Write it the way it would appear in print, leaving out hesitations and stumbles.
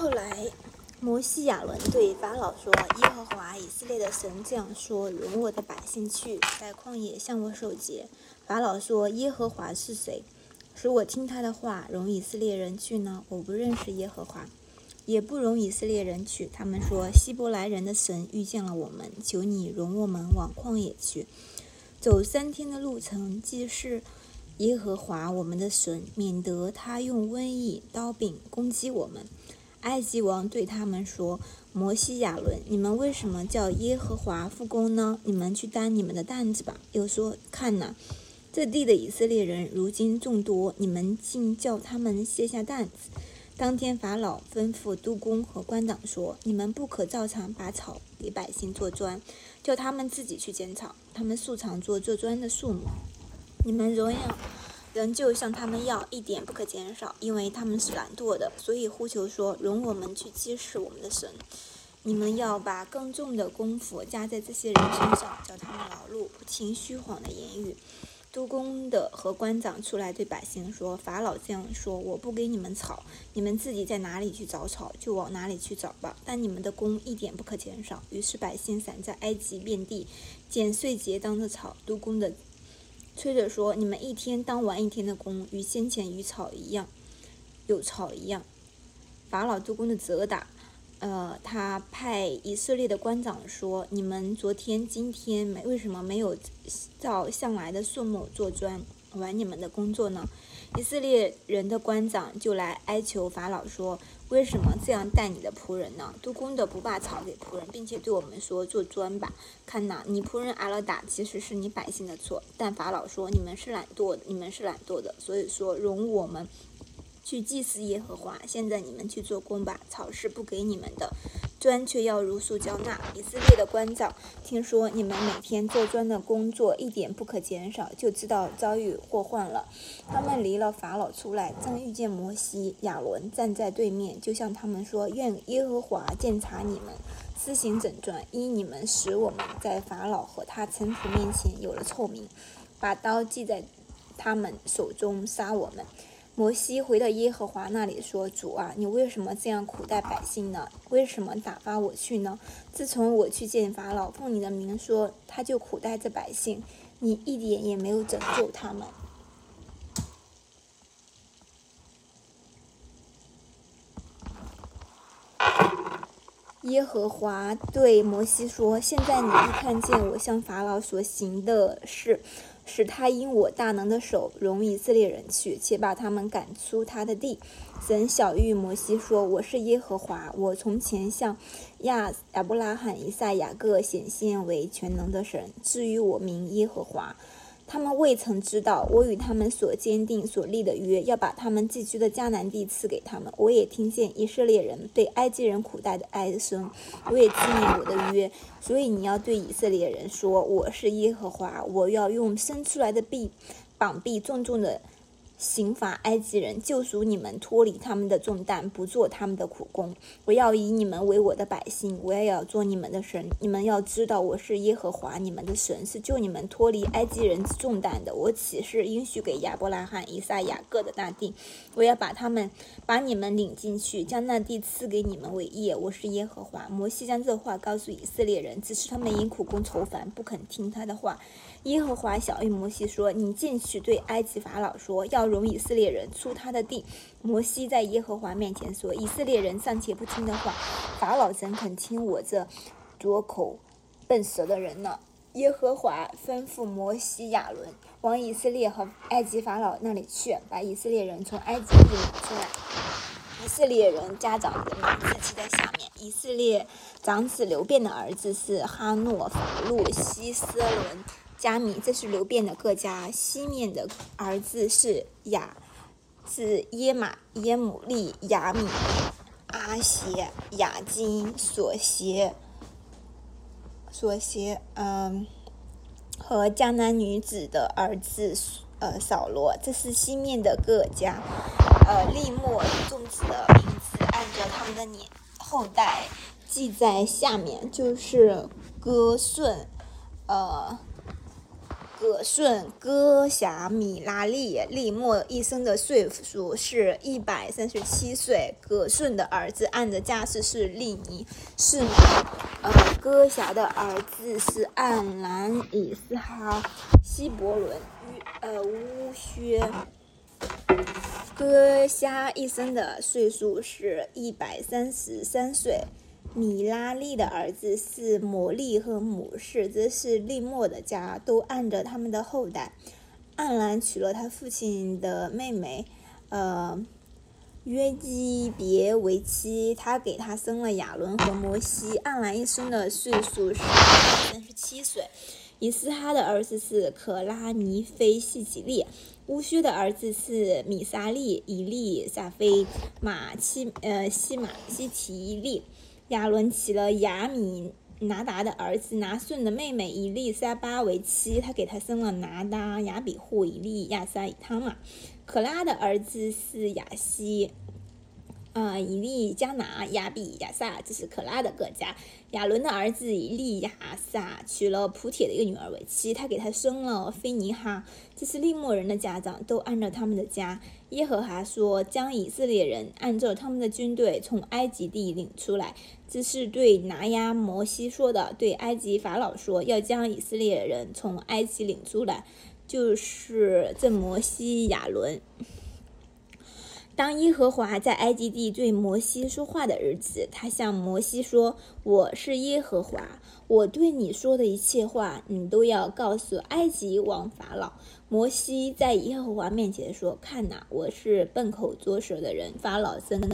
后来摩西亚伦对法老说，耶和华以色列的神这样说，容我的百姓去，在旷野向我守节。法老说，耶和华是谁，使我听他的话，容以色列人去呢？我不认识耶和华，也不容以色列人去。他们说，希伯来人的神遇见了我们，求你容我们往旷野去，走3天的路程，既是耶和华我们的神，免得他用瘟疫、刀柄攻击我们。埃及王对他们说，摩西亚伦，你们为什么叫耶和华复工呢？你们去担你们的担子吧。又说，看哪，这地的以色列人如今众多，你们竟叫他们卸下担子。当天法老吩咐督工和官长说，你们不可照常把草给百姓做砖，叫他们自己去捡草，他们素常做砖的数目，你们仍旧向他们要，一点不可减少，因为他们是懒惰的，所以呼求说，容我们去祭祀我们的神。你们要把更重的功夫加在这些人身上，叫他们劳碌，不听虚谎的言语。督工的和官长出来对百姓说，法老这样说，我不给你们草，你们自己在哪里去找草，就往哪里去找吧，但你们的工一点不可减少。于是百姓散在埃及遍地，捡碎秸当着草。督工的催着说，你们一天当完一天的工，与先前有草一样。法老督工的责打，他派以色列的官长说，你们昨天今天为什么没有照向来的数目做砖，完你们的工作呢？以色列人的官长就来哀求法老说，为什么这样待你的仆人呢？督工的不把草给仆人，并且对我们说，做砖吧。看哪，你仆人挨了打，其实是你百姓的错。但法老说，你们是懒惰的，所以说容我们去祭祀耶和华。现在你们去做工吧，草是不给你们的，砖却要如数交纳。以色列的官长听说你们每天做砖的工作一点不可减少，就知道遭遇祸患了。他们离了法老出来，正遇见摩西、亚伦站在对面，就向他们说，愿耶和华鉴察你们，施行整转，因你们使我们在法老和他臣仆面前有了臭名，把刀记在他们手中杀我们。摩西回到耶和华那里说，主啊，你为什么这样苦待百姓呢？为什么打发我去呢？自从我去见法老，奉你的名说，他就苦待这百姓，你一点也没有拯救他们。耶和华对摩西说，现在你一看见我向法老所行的事，使他因我大能的手容以色列人去，且把他们赶出他的地。神晓谕摩西说，我是耶和华，我从前向亚伯拉罕、以撒、雅各显现为全能的神。至于我名耶和华，他们未曾知道我与他们所坚定所立的约，要把他们寄居的迦南地赐给他们。我也听见以色列人对埃及人苦待的哀声，我也纪念我的约。所以你要对以色列人说，我是耶和华，我要用伸出来的膀臂重重的刑罚埃及人，救赎你们脱离他们的重担，不做他们的苦工。我要以你们为我的百姓，我也要做你们的神。你们要知道，我是耶和华你们的神，是救你们脱离埃及人之重担的。我起誓应许给亚伯拉罕、以撒、雅各的那地，我要把你们领进去，将那地赐给你们为业。我是耶和华。摩西将这话告诉以色列人，只是他们因苦工愁烦，不肯听他的话。耶和华晓谕摩西说，你进去对埃及法老说，要容以色列人出他的地。摩西在耶和华面前说，以色列人尚且不听的话，法老怎肯听我这拙口笨舌的人呢？耶和华吩咐摩西、亚伦往以色列和埃及法老那里去，把以色列人从埃及地领出来。以色列人家长的名字记在下面。以色列长子流便的儿子是哈诺、法路、希斯伦、加米，这是流便的各家。西面的儿子是耶玛、耶姆利、亚米、阿协、雅金、所协和迦南女子的儿子扫罗，这是西面的各家。利莫众子的名字按照他们的后代记在下面，就是哥顺、 葛顺、哥辖、米拉利、利莫一生的岁数是137岁。葛顺的儿子按着家世是利尼、是哥辖的儿子是暗兰、以斯哈、希伯伦、乌薛。哥辖一生的岁数是133岁。米拉利的儿子是摩利和姆士，这是利莫的家，都按着他们的后代。暗兰娶了他父亲的妹妹约基别为妻，他给他生了亚伦和摩西。暗兰一生的岁数是37岁。以斯哈的儿子是可拉尼菲、细吉利。乌薛的儿子是米沙利、以利撒菲、西提利。亚伦娶了亚米拿达的儿子拿顺的妹妹以利沙巴为妻，他给他生了拿达、亚比户、以利亚撒、以他玛。可拉的儿子是亚西、以利加拿、亚比、亚撒，这是可拉的各家。亚伦的儿子以利亚撒娶了普铁的一个女儿为妻，他给他生了菲尼哈，这是利莫人的家长，都按照他们的家。耶和华说，将以色列人按照他们的军队从埃及地领出来，这是对拿押摩西说的，对埃及法老说，要将以色列人从埃及领出来，就是这摩西亚伦。当耶和华在埃及地对摩西说话的日子，他向摩西说，我是耶和华，我对你说的一切话，你都要告诉埃及王法老。摩西在耶和华面前说，看哪，我是笨口拙舌的人，法老真